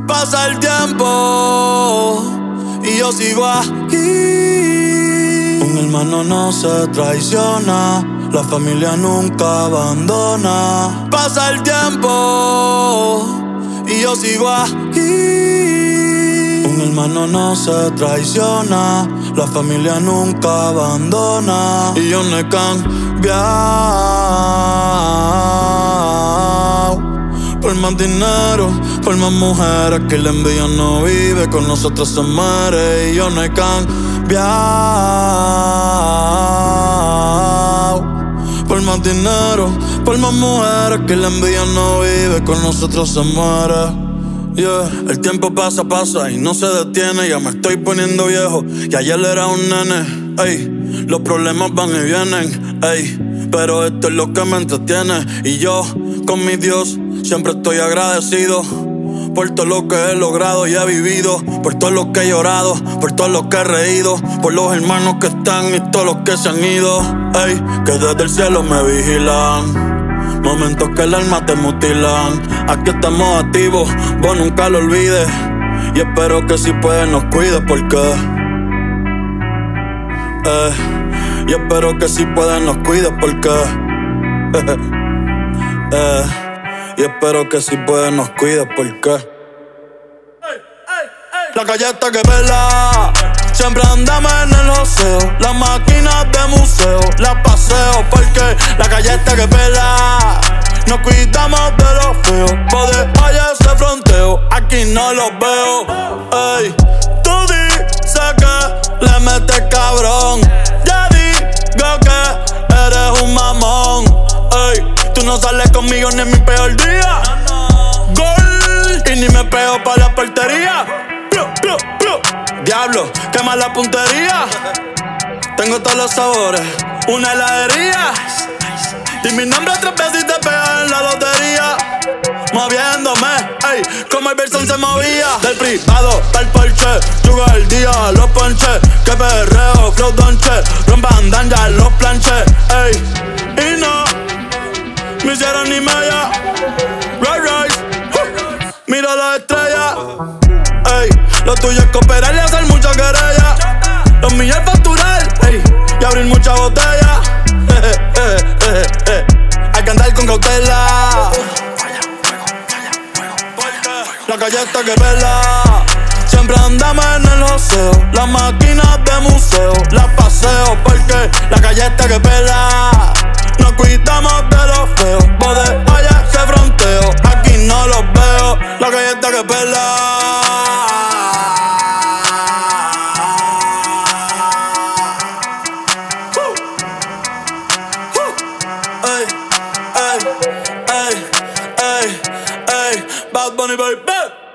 Pasa el tiempo y yo sigo aquí. Un hermano no se traiciona, la familia nunca abandona. Pasa el tiempo y yo sigo aquí. Un hermano no se traiciona, la familia nunca abandona. Y yo no he cambiado por más dinero, por más mujeres, que la envidia no vive, con nosotros se muere. Y yo no he cambiado por más dinero, por más mujeres, que la envidia no vive, con nosotros se muere. Yeah. El tiempo pasa y no se detiene. Ya me estoy poniendo viejo y ayer era un nene. Ey, los problemas van y vienen, ey, pero esto es lo que me entretiene. Y yo, con mi Dios, siempre estoy agradecido por todo lo que he logrado y he vivido, por todo lo que he llorado, por todo lo que he reído, por los hermanos que están y todos los que se han ido. Ey, que desde el cielo me vigilan, momentos que el alma te mutilan. Aquí estamos activos, vos nunca lo olvides. Y espero que si puedes nos cuides porque y espero que si puedes nos cuides porque y espero que si puedes nos cuides porque la calle está que pela. Siempre andamos en el joseo, las máquinas de museo las paseo porque la calle está que pela. Nos cuidamos de los feos, poder allá ese fronteo, aquí no los veo. Ey, tú dices que le metes cabrón, ya digo que eres un mamón. Ey, tú no sales conmigo ni en mi peor día. Gol, y ni me pego pa' la portería. Diablo, quema la puntería. Tengo todos los sabores, una heladería. Y mi nombre 3 veces y te pega en la lotería. Moviéndome, ey, como el Verson se movía. Del privado pa'l Porsche, jugo el día, los ponches. Que perreo, flow donche, rompan ya los planches, ey. Y no me hicieron ni media. Rise, mira las estrellas, ey. Lo tuyo es cooperar y hacer mucha querella. Los míos es facturar, ey, y abrir muchas botellas. Hay que andar con cautela. La calle está que pela. Siempre andamos en el joseo, las máquinas de museo las paseo porque la calle está que pela. Nos cuidamos de los feos, poder allá ese fronteo, aquí no los veo. La calle está que pela. Bad Bunny, baby.